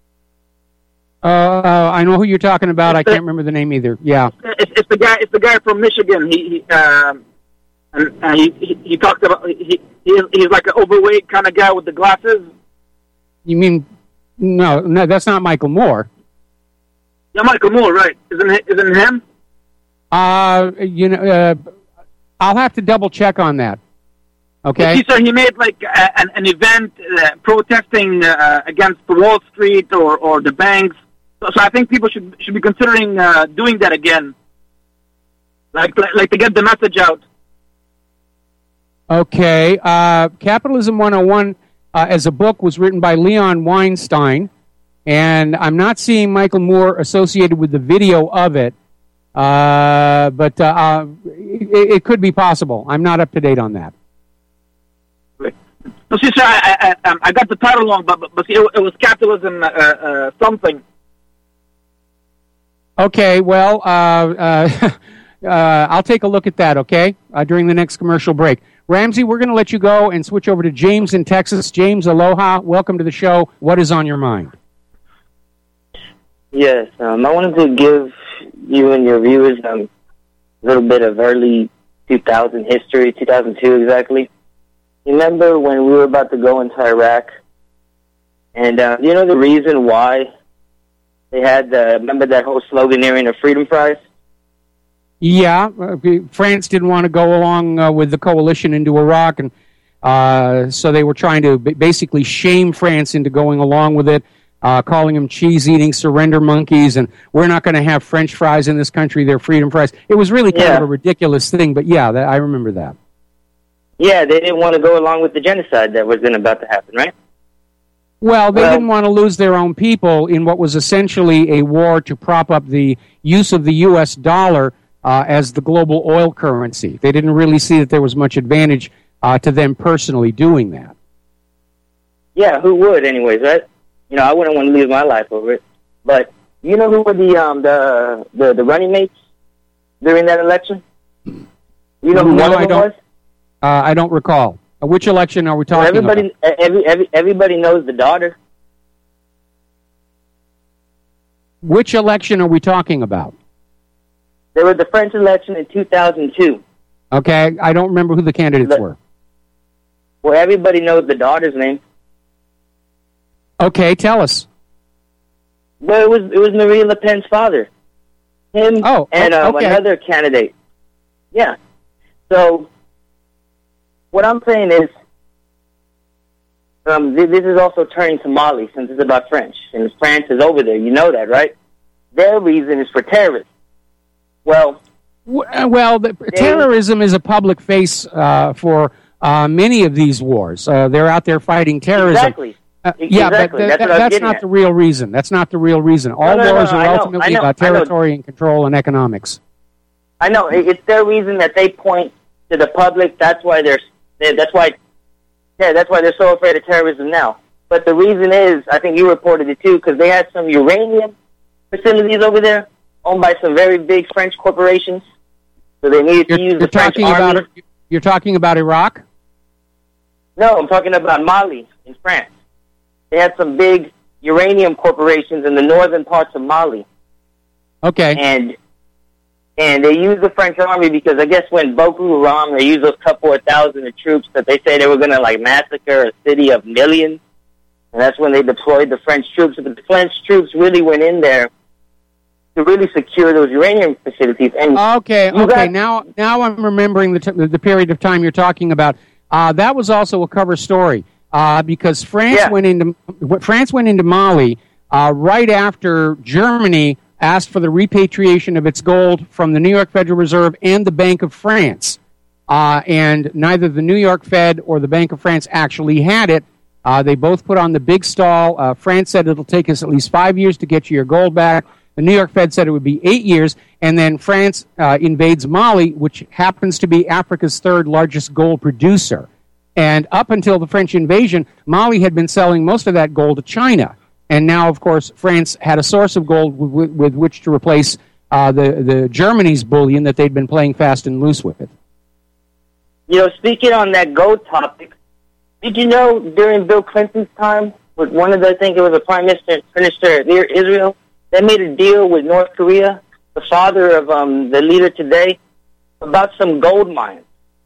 Uh, I know who you're talking about. It's I can't the, remember the name either. Yeah,
it's, it's the guy. It's the guy from Michigan. He. he um, And uh, he, he he talked about he, he he's like an overweight kind of guy with the glasses.
You mean no? No, that's not Michael Moore.
Yeah, Michael Moore, right? Isn't it, isn't it him?
Uh, you know, uh, I'll have to double check on that. Okay.
He said he made like a, an an event uh, protesting uh, against the Wall Street or, or the banks. So, so I think people should should be considering uh, doing that again, like, like like to get the message out.
Okay, uh, Capitalism one oh one uh, as a book was written by Leon Weinstein, and I'm not seeing Michael Moore associated with the video of it, uh, but uh, uh, it, it could be possible. I'm not up to date on that.
So, see, sir, I, I, I got the title wrong, but, but see, it, it was Capitalism uh, uh, something.
Okay, well, uh, uh, uh, I'll take a look at that, okay, uh, during the next commercial break. Ramsey, we're going to let you go and switch over to James in Texas. James, aloha. Welcome to the show. What is on your mind?
Yes, um, I wanted to give you and your viewers um, a little bit of early two thousand history, two thousand two exactly. You remember when we were about to go into Iraq? And uh, you know the reason why they had the, remember that whole sloganeering of Freedom Prize?
Yeah, uh, France didn't want to go along uh, with the coalition into Iraq, and uh, so they were trying to b- basically shame France into going along with it, uh, calling them cheese-eating surrender monkeys, and we're not going to have French fries in this country, they're freedom fries. It was really kind
Yeah.
of a ridiculous thing, but yeah, that, I remember that.
Yeah, they didn't want to go along with the genocide that was then about to happen, right?
Well, they
Well-
didn't want to lose their own people in what was essentially a war to prop up the use of the U S dollar uh, as the global oil currency. They didn't really see that there was much advantage uh, to them personally doing that.
Yeah, who would anyways, right? You know, I wouldn't want to lose my life over it. But you know who were the um the the, the running mates during that election? You know who
No,
one of
I
them
don't.
was?
Uh, I don't recall. Uh, which election are we
Well,
talking
everybody,
about?
every, every, everybody knows the daughter.
Which election are we talking about?
There was the French election in two thousand two.
Okay, I don't remember who the candidates
The-
were.
Well, everybody knows the daughter's name.
Okay, tell us.
Well, it was it was Marine Le Pen's father. Him
Oh,
and um,
okay.
another candidate. Yeah. So what I'm saying is, um, th- this is also turning to Mali since it's about French, and France is over there. You know that, right? Their reason is for terrorism. Well,
W- uh, Well, the, terrorism is a public face uh, for uh, many of these wars. Uh, they're out there fighting terrorism.
exactly.
Uh,
E-
yeah,
exactly.
but th-
That's
th-
what I was
that's
getting
not
at.
the real reason. That's not the real reason. All
no, no,
wars
no,
are
I know,
ultimately
I know,
about
I know.
territory and control and economics.
I know it- it's their reason that they point to the public. That's why they're. they- That's why. Yeah, that's why they're so afraid of terrorism now. But the reason is, I think you reported it too, because they had some uranium facilities over there owned by some very big French corporations. So they needed to use
You're
the French
talking
army.
about you're talking about Iraq?
No, I'm talking about Mali in France. They had some big uranium corporations in the northern parts of Mali.
Okay.
And and they used the French army because I guess when Boko Haram, they used those couple of thousand of troops that they say they were going to like massacre a city of millions. And that's when they deployed the French troops. But the French troops really went in there to really secure those uranium facilities. And
Okay,
you
okay.
got-
Now, now I'm remembering the, t- the period of time you're talking about. Uh, that was also a cover story uh, because France
Yeah.
went into France went into Mali uh, right after Germany asked for the repatriation of its gold from the New York Federal Reserve and the Bank of France, uh, and neither the New York Fed or the Bank of France actually had it. Uh, they both put on the big stall. Uh, France said it'll take us at least five years to get you your gold back. The New York Fed said it would be eight years, and then France uh, invades Mali, which happens to be Africa's third largest gold producer. And up until the French invasion, Mali had been selling most of that gold to China. And now, of course, France had a source of gold with, with, with which to replace uh, the, the Germany's bullion that they'd been playing fast and loose with it.
You know, speaking on that gold topic, did you know during Bill Clinton's time, with one of the, I think it was a prime minister, minister of Israel, they made a deal with North Korea, the father of um, the leader today, about some gold mines.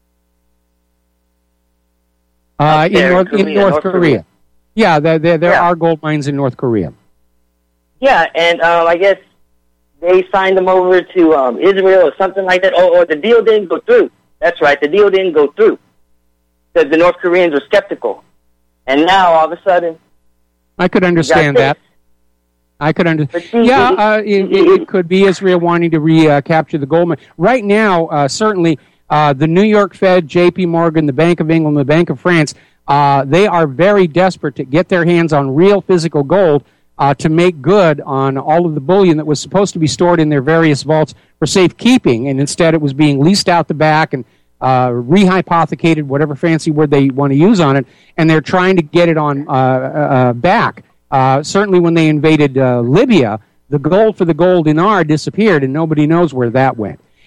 Uh, in
there in
North, in
Korea,
North,
North
Korea.
Korea.
Yeah, there, there, there
Yeah.
are gold mines in North Korea.
Yeah, and um, I guess they signed them over to um, Israel or something like that, or, or the deal didn't go through. That's right, the deal didn't go through because the North Koreans were skeptical. And now, all of a sudden,
I could understand
this.
that. I could understand.
see,
Yeah,
it-
uh, it, it, it could be Israel wanting to recapture the gold mine. Right now, uh, certainly, uh, the New York Fed, J P Morgan, the Bank of England, the Bank of France, uh, they are very desperate to get their hands on real physical gold uh, to make good on all of the bullion that was supposed to be stored in their various vaults for safekeeping, and instead it was being leased out the back and uh, rehypothecated, whatever fancy word they want to use on it, and they're trying to get it on uh, uh, back. Uh, certainly when they invaded uh, Libya, the gold for the gold dinar disappeared, and nobody knows where that went.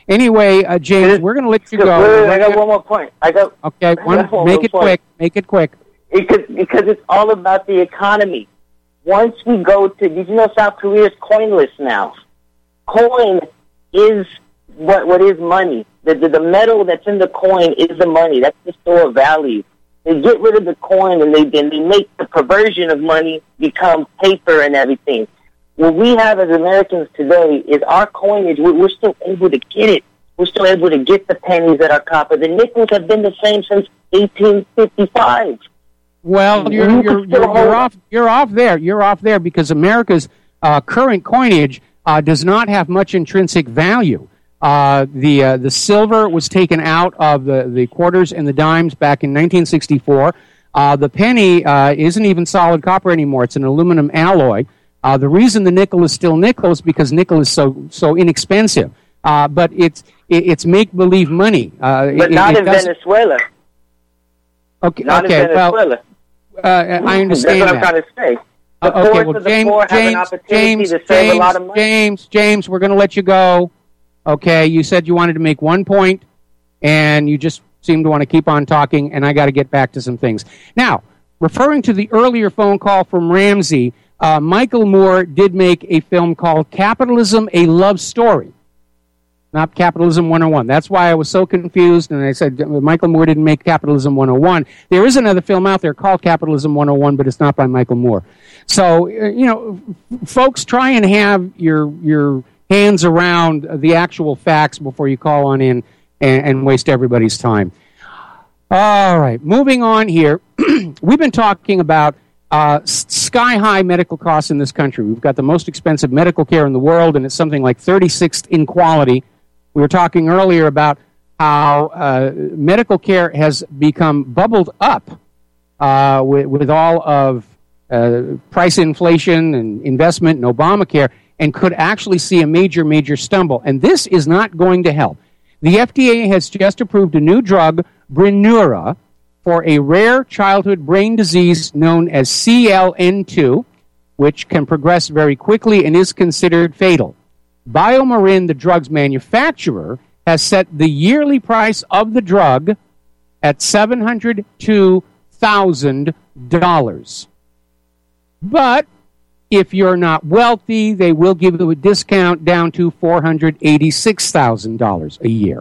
Anyway, uh, James, we're going to let you go.
Wait, wait, I got one more point. I got
okay. One,
got one
make it
point.
quick. Make it quick.
Because because it's all about the economy. Once we go to, did you know South Korea is coinless now? Coin is what what is money. The, the the metal that's in the coin is the money. That's the store of value. They get rid of the coin and they then they make the perversion of money become paper and everything. What we have as Americans today is our coinage. We're, we're still able to get it. We're still able to get the pennies that are copper. The nickels have been the same since eighteen fifty-five.
Well, you're you're, you're, you're off. You're off there. You're off there because America's uh, current coinage uh, does not have much intrinsic value. Uh, the uh, the silver was taken out of the, the quarters and the dimes back in nineteen sixty-four. Uh, the penny uh, isn't even solid copper anymore. It's an aluminum alloy. Uh, the reason the nickel is still nickel is because nickel is so so inexpensive. Uh, but it's it, it's make believe money. Uh,
But
it,
not
it
in
doesn't-
Venezuela.
Okay,
Not
okay.
in Venezuela.
Well, uh, I understand
That's what I'm
that.
trying to say. The
Uh, okay,
poorest
well,
of the
James,
poor have an
James,
opportunity
James,
to save
James,
a lot of money.
James, James, we're going to let you go. Okay, you said you wanted to make one point, and you just seem to want to keep on talking, and I got to get back to some things. Now, referring to the earlier phone call from Ramsey, uh, Michael Moore did make a film called Capitalism, A Love Story. Not Capitalism one oh one. That's why I was so confused, and I said Michael Moore didn't make Capitalism one oh one. There is another film out there called Capitalism one oh one, but it's not by Michael Moore. So, uh, you know, f- folks, try and have your your hands around the actual facts before you call on in and, and waste everybody's time. All right, moving on here. We've been talking about uh, sky-high medical costs in this country. We've got the most expensive medical care in the world, and it's something like thirty-sixth in quality. We were talking earlier about how uh, medical care has become bubbled up uh, with, with all of uh, price inflation and investment in Obamacare, and could actually see a major, major stumble. And this is not going to help. The F D A has just approved a new drug, Brineura, for a rare childhood brain disease known as C L N two, which can progress very quickly and is considered fatal. BioMarin, the drug's manufacturer, has set the yearly price of the drug at seven hundred two thousand dollars. But if you're not wealthy, they will give you a discount down to four hundred eighty-six thousand dollars a year.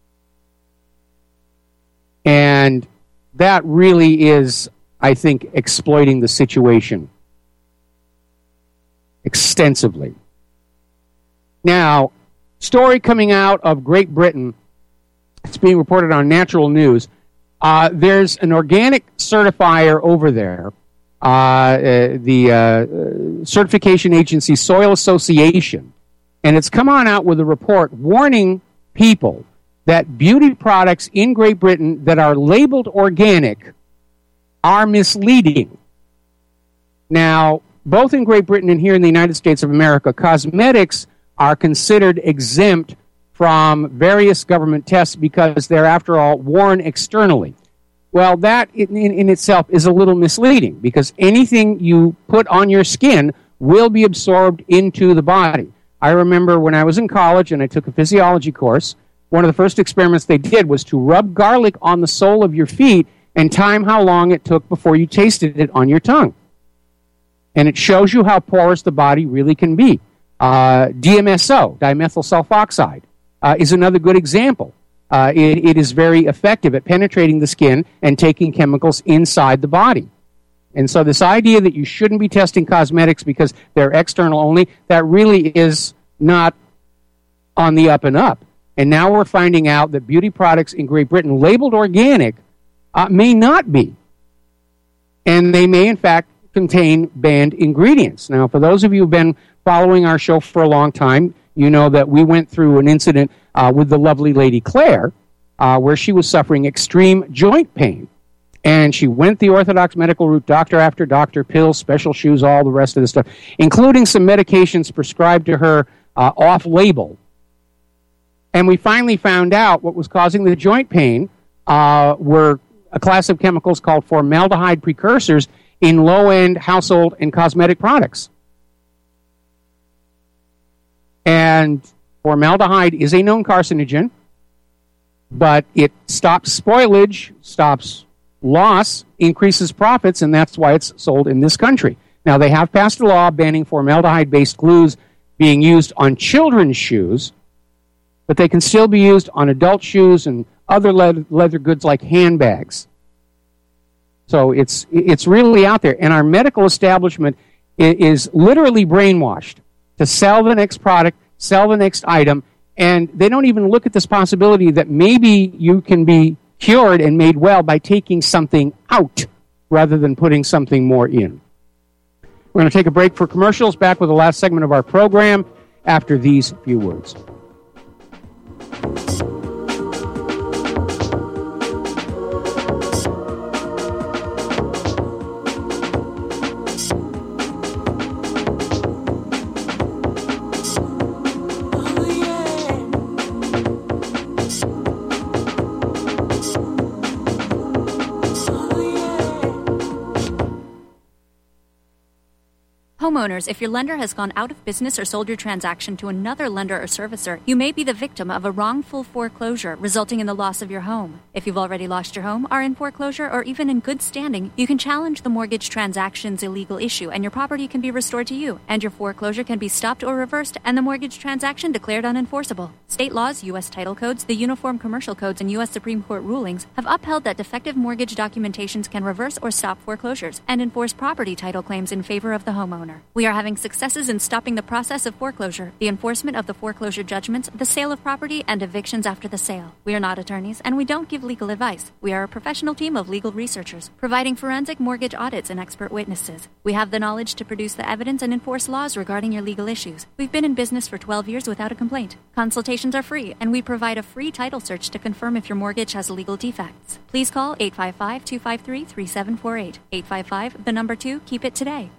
And that really is, I think, exploiting the situation extensively. Now, story coming out of Great Britain, it's being reported on Natural News. Uh, there's an organic certifier over there, uh, uh, the uh, certification agency Soil Association, and it's come on out with a report warning people that beauty products in Great Britain that are labeled organic are misleading. Now, both in Great Britain and here in the United States of America, cosmetics are considered exempt from various government tests because they're, after all, worn externally. Well, that in, in, in itself is a little misleading because anything you put on your skin will be absorbed into the body. I remember when I was in college and I took a physiology course, one of the first experiments they did was to rub garlic on the sole of your feet and time how long it took before you tasted it on your tongue. And it shows you how porous the body really can be. Uh, D M S O, dimethyl sulfoxide, uh, is another good example. Uh, it, it is very effective at penetrating the skin and taking chemicals inside the body. And so this idea that you shouldn't be testing cosmetics because they're external only, that really is not on the up and up. And now we're finding out that beauty products in Great Britain labeled organic uh, may not be. And they may, in fact, contain banned ingredients. Now, for those of you who've been following our show for a long time, you know that we went through an incident uh, with the lovely lady Claire, uh, where she was suffering extreme joint pain. And she went the orthodox medical route, doctor after doctor, pills, special shoes, all the rest of the stuff, including some medications prescribed to her uh, off-label. And we finally found out what was causing the joint pain uh, were a class of chemicals called formaldehyde precursors in low-end household and cosmetic products. And Formaldehyde is a known carcinogen, but it stops spoilage, stops loss, increases profits, and that's why it's sold in this country. Now, they have passed a law banning formaldehyde-based glues being used on children's shoes, but they can still be used on adult shoes and other leather, leather goods like handbags. So it's it's really out there. And our medical establishment is, is literally brainwashed to sell the next product, sell the next item, and they don't even look at this possibility that maybe you can be cured and made well by taking something out rather than putting something more in. We're going to take a break for commercials, back with the last segment of our program after these few words.
Homeowners, if your lender has gone out of business or sold your transaction to another lender or servicer, you may be the victim of a wrongful foreclosure, resulting in the loss of your home. If you've already lost your home, are in foreclosure, or even in good standing, you can challenge the mortgage transaction's illegal issue, and your property can be restored to you, and your foreclosure can be stopped or reversed, and the mortgage transaction declared unenforceable. State laws, U S title codes, the Uniform Commercial Codes, and U S Supreme Court rulings have upheld that defective mortgage documentations can reverse or stop foreclosures and enforce property title claims in favor of the homeowner. We are having successes in stopping the process of foreclosure, the enforcement of the foreclosure judgments, the sale of property, and evictions after the sale. We are not attorneys, and we don't give legal advice. We are a professional team of legal researchers, providing forensic mortgage audits and expert witnesses. We have the knowledge to produce the evidence and enforce laws regarding your legal issues. We've been in business for twelve years without a complaint. Consultations are free, and we provide a free title search to confirm if your mortgage has legal defects. Please call eight five five, two five three, three seven four eight. eight five five, the number two, keep it today.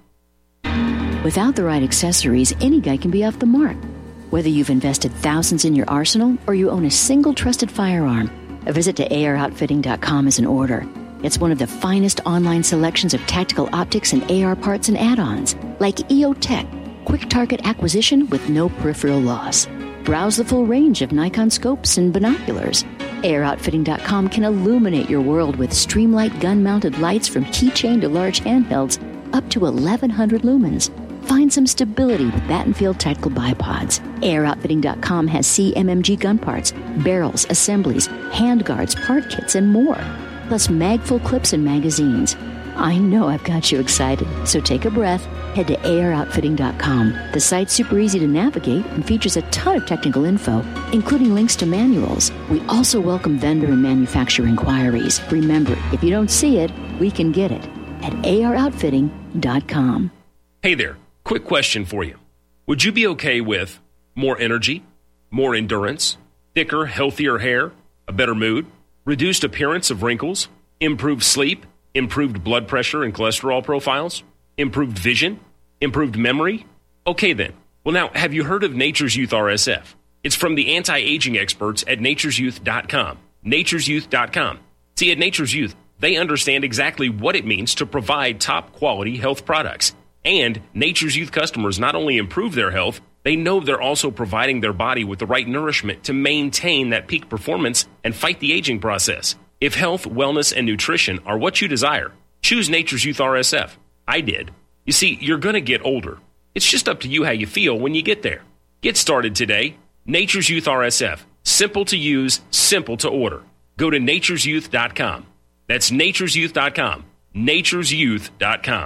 Without the right accessories, any guy can be off the mark. Whether you've invested thousands in your arsenal or you own a single trusted firearm, a visit to A R outfitting dot com is in order. It's one of the finest online selections of tactical optics and A R parts and add-ons, like E O Tech, quick target acquisition with no peripheral loss. Browse the full range of Nikon scopes and binoculars. A R outfitting dot com can illuminate your world with Streamlight gun-mounted lights from keychain to large handhelds up to eleven hundred lumens. Find some stability with Battenfield Tactical Bipods. A R outfitting dot com has C M M G gun parts, barrels, assemblies, handguards, part kits, and more. Plus magful clips and magazines. I know I've got you excited, so take a breath. Head to A R outfitting dot com. The site's super easy to navigate and features a ton of technical info, including links to manuals. We also welcome vendor and manufacturer inquiries. Remember, if you don't see it, we can get it at A R outfitting dot com.
Hey there. Quick question for you. Would you be okay with more energy, more endurance, thicker, healthier hair, a better mood, reduced appearance of wrinkles, improved sleep, improved blood pressure and cholesterol profiles, improved vision, improved memory? Okay then. Well now, have you heard of Nature's Youth R S F? It's from the anti-aging experts at natures youth dot com. natures youth dot com. See, at Nature's Youth, they understand exactly what it means to provide top-quality health products. And Nature's Youth customers not only improve their health, they know they're also providing their body with the right nourishment to maintain that peak performance and fight the aging process. If health, wellness, and nutrition are what you desire, choose Nature's Youth R S F. I did. You see, you're going to get older. It's just up to you how you feel when you get there. Get started today. Nature's Youth R S F. Simple to use, simple to order. Go to natures youth dot com. That's natures youth dot com. natures youth dot com.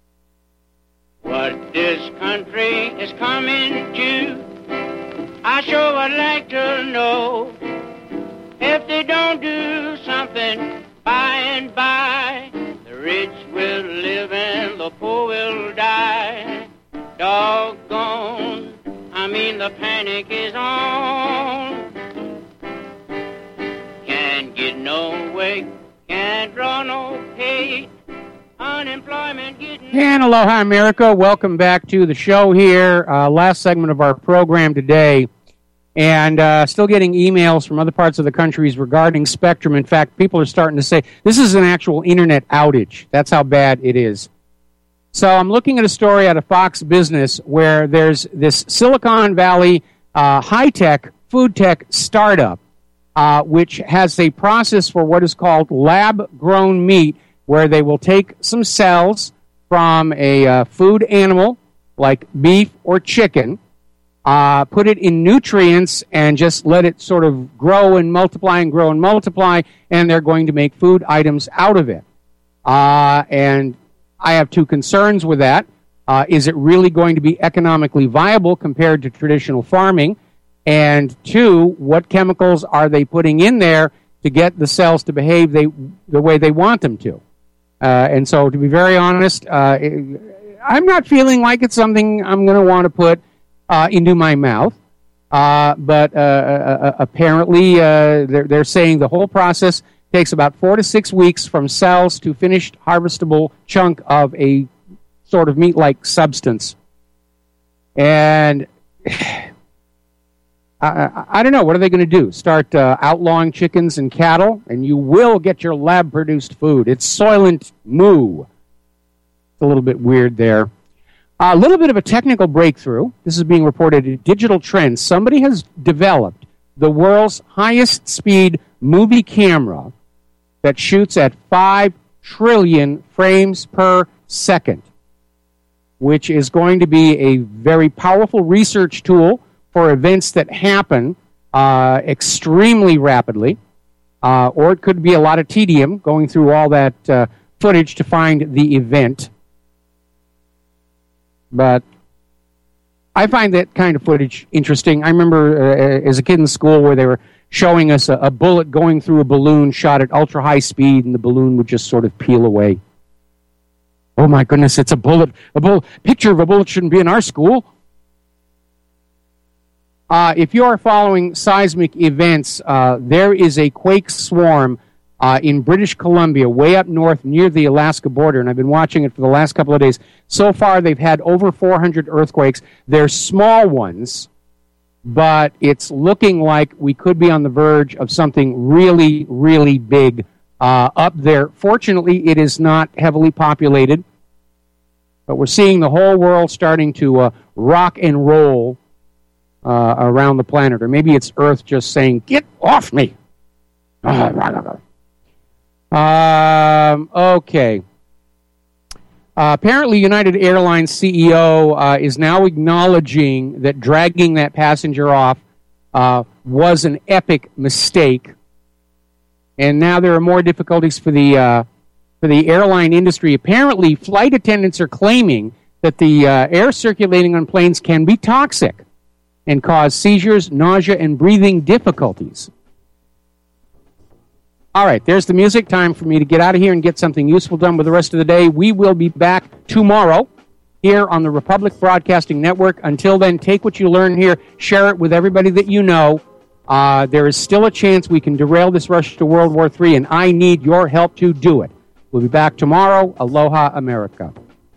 What this country is coming to, I sure would like to know. If they don't do something by and by, the rich will live and the poor will die. Doggone, I mean the panic is on. Can't get no way, can't draw no pay. Unemployment getting...
And aloha, America. Welcome back to the show here. Uh, last segment of our program today. And uh, still getting emails from other parts of the countries regarding Spectrum. In fact, people are starting to say this is an actual internet outage. That's how bad it is. So I'm looking at a story out of Fox Business where there's this Silicon Valley uh, high-tech food tech startup, uh, which has a process for what is called lab-grown meat, where they will take some cells from a uh, food animal like beef or chicken, uh, put it in nutrients, and just let it sort of grow and multiply and grow and multiply, and they're going to make food items out of it. Uh, and I have two concerns with that. Uh, is it really going to be economically viable compared to traditional farming? And two, what chemicals are they putting in there to get the cells to behave they, the way they want them to? Uh, and so, to be very honest, uh, I'm not feeling like it's something I'm going to want to put uh, into my mouth. Uh, but uh, uh, apparently, uh, they're, they're saying the whole process takes about four to six weeks from cells to finished harvestable chunk of a sort of meat-like substance. And I, I don't know. What are they going to do? Start uh, outlawing chickens and cattle? And you will get your lab-produced food. It's Soylent Moo. It's a little bit weird there. A little bit of a technical breakthrough. This is being reported in Digital Trends. Somebody has developed the world's highest-speed movie camera that shoots at five trillion frames per second, which is going to be a very powerful research tool for events that happen uh, extremely rapidly, uh, or it could be a lot of tedium going through all that uh, footage to find the event. But I find that kind of footage interesting. I remember uh, as a kid in school where they were showing us a, a bullet going through a balloon shot at ultra-high speed, and the balloon would just sort of peel away. Oh, my goodness, it's a bullet. A bullet. Picture of a bullet shouldn't be in our school. Uh, if you are following seismic events, uh, there is a quake swarm uh, in British Columbia, way up north near the Alaska border, and I've been watching it for the last couple of days. So far, they've had over four hundred earthquakes. They're small ones, but it's looking like we could be on the verge of something really, really big uh, up there. Fortunately, it is not heavily populated, but we're seeing the whole world starting to uh, rock and roll Uh, around the planet, or maybe it's Earth just saying, "Get off me!" um, okay. Uh, apparently, United Airlines C E O uh, is now acknowledging that dragging that passenger off uh, was an epic mistake, and now there are more difficulties for the uh, for the airline industry. Apparently, flight attendants are claiming that the uh, air circulating on planes can be toxic and cause seizures, nausea, and breathing difficulties. All right, there's the music. Time for me to get out of here and get something useful done with the rest of the day. We will be back tomorrow here on the Republic Broadcasting Network. Until then, take what you learn here, share it with everybody that you know. Uh, there is still a chance we can derail this rush to World War Three, and I need your help to do it. We'll be back tomorrow. Aloha, America.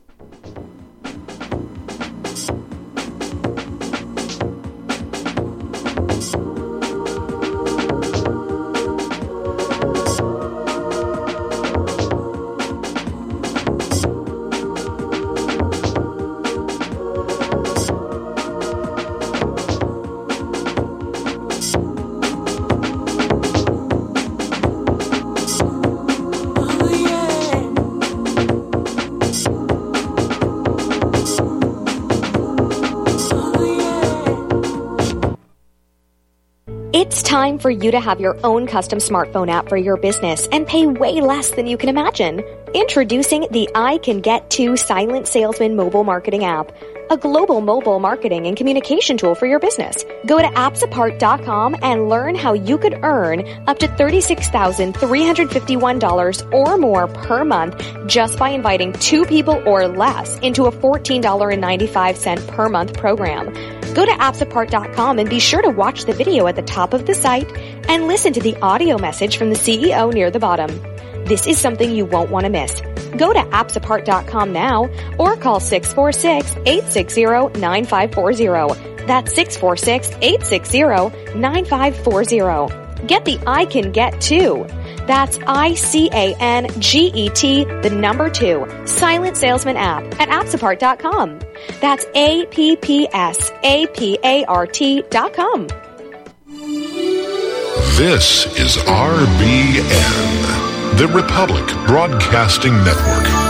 It's time for you to have your own custom smartphone app for your business and pay way less than you can imagine. Introducing the I Can Get To Silent Salesman mobile marketing app, a global mobile marketing and communication tool for your business. Go to apps apart dot com and learn how you could earn up to thirty-six thousand three hundred fifty-one dollars or more per month just by inviting two people or less into a fourteen dollars and ninety-five cents per month program. Go to apps apart dot com and be sure to watch the video at the top of the site and listen to the audio message from the C E O near the bottom. This is something you won't want to miss. Go to apps apart dot com now or call six four six, eight six zero, nine five four zero. That's six four six, eight six zero, nine five four zero. Get the I Can Get To. That's I C A N G E T, the number two, Silent Salesman app at appsapart dot com. That's A P P S A P A R T dot com.
This is R B N, the Republic Broadcasting Network.